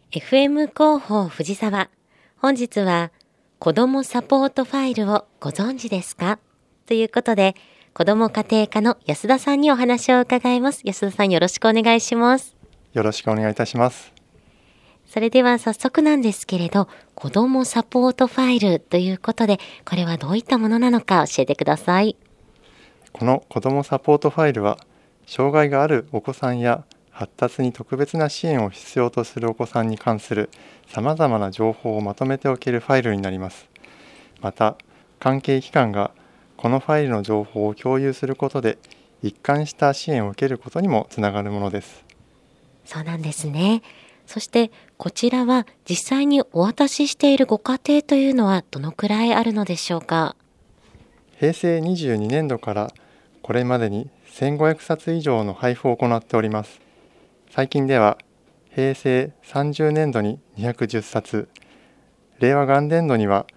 FM 広報藤沢。本日は子どもサポートファイルをご存知ですかということで、子ども家庭科の安田さんにお話を伺います。安田さん、よろしくお願いします。 よろしくお願いいたします。 それでは早速なんですけれど、子どもサポートファイルということで、これはどういったものなのか教えてください。 この子どもサポートファイルは、障害があるお子さんや発達に特別な支援を必要とするお子さんに関するさまざまな情報をまとめておけるファイルになります。また、関係機関がこのファイルの情報を共有することで、一貫した支援を受けることにもつながるものです。 そうなんですね。そしてこちらは実際にお渡ししているご家庭というのはどのくらいあるのでしょうか。 平成22年度からこれまでに1500冊以上の配布を行っております。最近では平成30年度に210冊、令和元年度には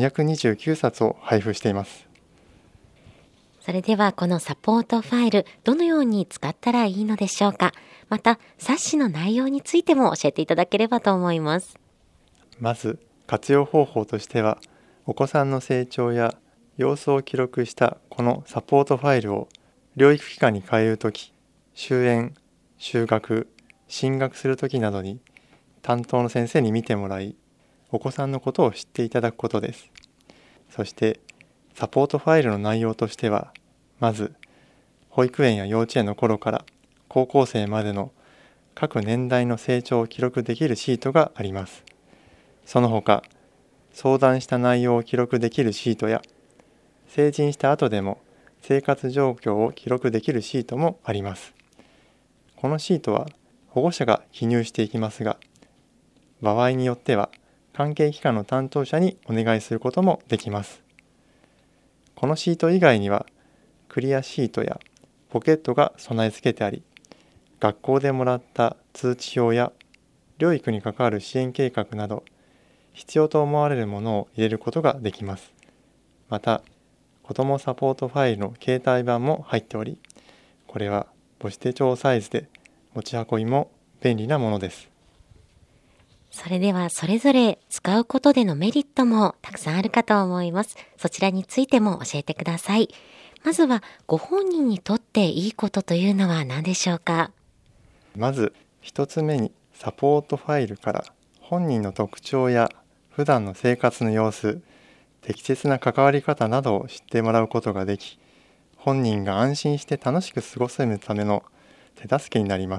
229冊を配布しています。 それではこのサポートファイル、どのように使ったらいいのでしょうか。また冊子の内容についても教えていただければと思います。 まず活用方法としては、お子さんの成長や様子を記録したこのサポートファイルを療育機関に通うとき、終園、就学、進学するときなどに担当の先生に見てもらい、お子さんのことを知っていただくことです。そしてサポートファイルの内容としては、まず保育園や幼稚園の頃から高校生までの各年代の成長を記録できるシートがあります。その他、相談した内容を記録できるシートや、成人した後でも生活状況を記録できるシートもあります。このシートは保護者が記入していきますが、場合によっては関係機関の担当者にお願いすることもできます。このシート以外には、クリアシートやポケットが備え付けてあり、学校でもらった通知表や療育に関わる支援計画など、必要と思われるものを入れることができます。また、子どもサポートファイルの携帯版も入っており、これは母子手帳サイズで持ち運びも便利なものです。 それではそれぞれ使うことでのメリットもたくさんあるかと思います。そちらについても教えてください。まずはご本人にとっていいことというのは何でしょうか。 まず一つ目に、サポートファイルから本人の特徴や普段の生活の様子、適切な関わり方などを知ってもらうことができ、本人が安心して楽しく過ごせるための手助けになります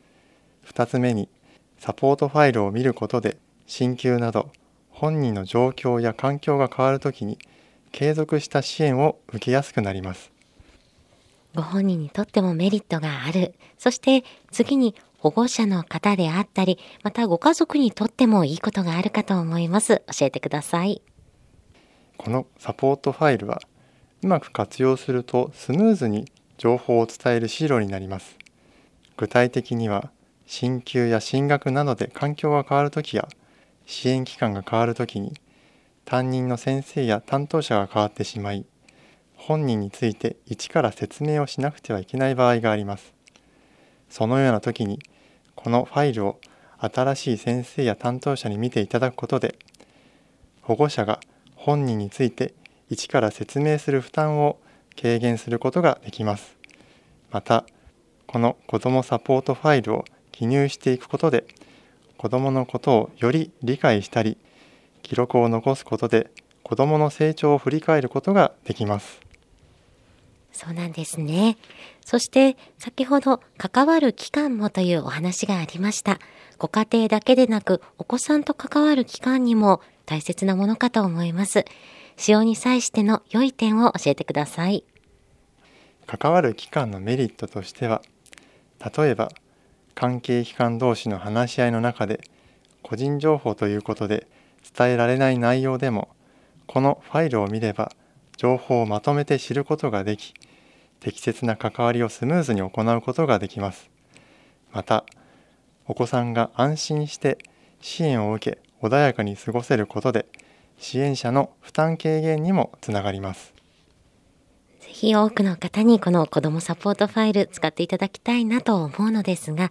。2つ目に、サポートファイルを見ることで、進級など本人の状況や環境が変わるときに継続した支援を受けやすくなります。 ご本人にとってもメリットがある。そして次に保護者の方であったり、またご家族にとってもいいことがあるかと思います。教えてください。 このサポートファイルは、うまく活用するとスムーズに情報を伝える資料になります。具体的には、進級や進学などで環境が変わるときや、支援機関が変わるときに、担任の先生や担当者が変わってしまい、本人について一から説明をしなくてはいけない場合があります。そのようなときに、このファイルを新しい先生や担当者に見ていただくことで、保護者が本人について一から説明する負担を軽減することができます。また、この子どもサポートファイルを記入していくことで、子どものことをより理解したり、記録を残すことで子どもの成長を振り返ることができます。 そうなんですね。そして先ほど関わる機関もというお話がありました。ご家庭だけでなくお子さんと関わる機関にも大切なものかと思います。使用に際しての良い点を教えてください。 関わる機関のメリットとしては、例えば関係機関同士の話し合いの中で個人情報ということで伝えられない内容でも、このファイルを見れば情報をまとめて知ることができ、適切な関わりをスムーズに行うことができます。また、お子さんが安心して支援を受け穏やかに過ごせることで、支援者の負担軽減にもつながります。 ぜひ多くの方にこの子どもサポートファイル使っていただきたいなと思うのですが、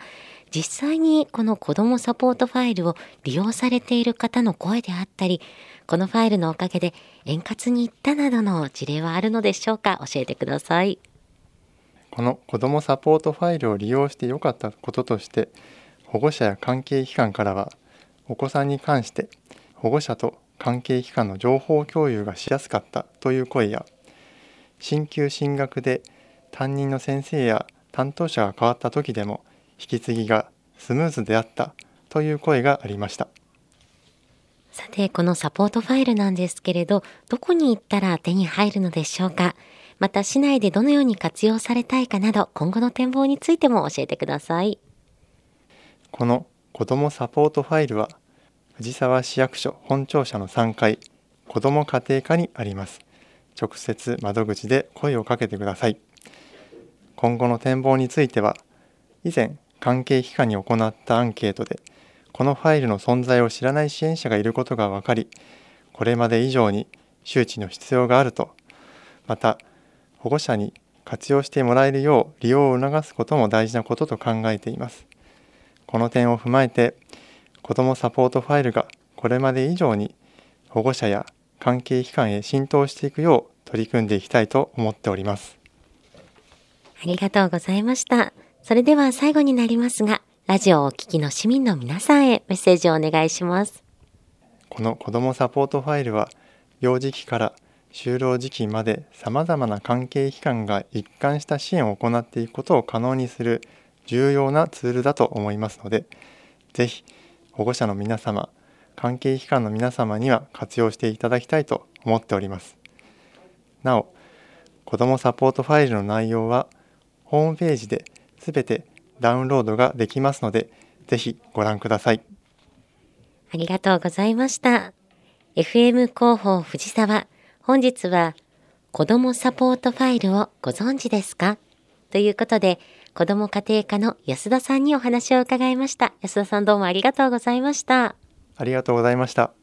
実際にこの子どもサポートファイルを利用されている方の声であったり、このファイルのおかげで円滑にいったなどの事例はあるのでしょうか？教えてください。 この子どもサポートファイルを利用して良かったこととして、保護者や関係機関からは、お子さんに関して保護者と関係機関の情報共有がしやすかったという声や、進級進学で担任の先生や担当者が変わった時でも引き継ぎがスムーズであったという声がありました。 さて、このサポートファイルなんですけれど、どこに行ったら手に入るのでしょうか？また市内でどのように活用されたいかなど、今後の展望についても教えてください。 この子どもサポートファイルは、藤沢市役所本庁舎の3階、子ども家庭課にあります。直接窓口で声をかけてください。今後の展望については、以前関係機関に行ったアンケートで、このファイルの存在を知らない支援者がいることが分かり、これまで以上に周知の必要があると、また保護者に活用してもらえるよう利用を促すことも大事なことと考えています。この点を踏まえて、子どもサポートファイルがこれまで以上に保護者や関係機関へ浸透していくよう取り組んでいきたいと思っております。 ありがとうございました。それでは最後になりますが、ラジオをお聞きの市民の皆さんへメッセージをお願いします。 この子どもサポートファイルは、幼児期から就労時期までさまざまな関係機関が一貫した支援を行っていくことを可能にする重要なツールだと思いますので、ぜひ保護者の皆様、関係機関の皆様には活用していただきたいと思っております。なお、子どもサポートファイルの内容はホームページですべてダウンロードができますので、ぜひご覧ください。 ありがとうございました。FM 広報藤沢、本日は子どもサポートファイルをご存知ですか？ということで、子ども家庭課の安田さんにお話を伺いました。安田さん、どうもありがとうございました。 ありがとうございました。